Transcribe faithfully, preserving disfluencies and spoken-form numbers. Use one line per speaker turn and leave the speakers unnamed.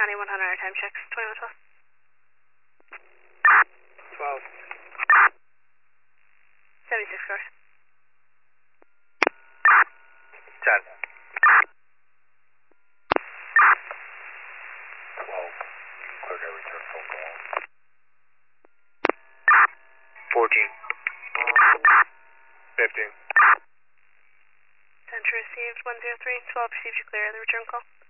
County one hundred, time checks, twenty-one twelve.
twelve.
seventy-six cars.
ten. twelve. Clear to return phone call. fourteen. fifteen.
Center received one zero three, twelve received you clear the return call.